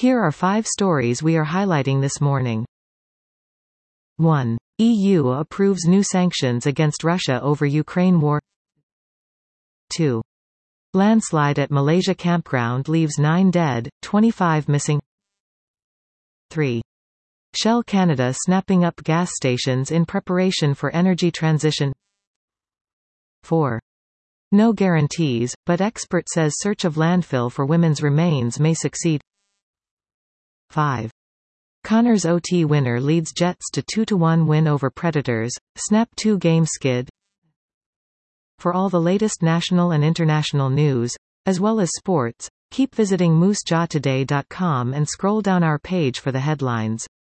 Here are 5 stories we are highlighting this morning. 1. EU approves new sanctions against Russia over Ukraine war. 2. Landslide at Malaysia campground leaves 9 dead, 25 missing. 3. Shell Canada snapping up gas stations in preparation for energy transition. 4. No guarantees, but expert says search of landfill for women's remains may succeed. 5. Connors OT winner leads Jets to 2-1 win over Predators, snap 2-game skid. For all the latest national and international news, as well as sports, keep visiting moosejawtoday.com and scroll down our page for the headlines.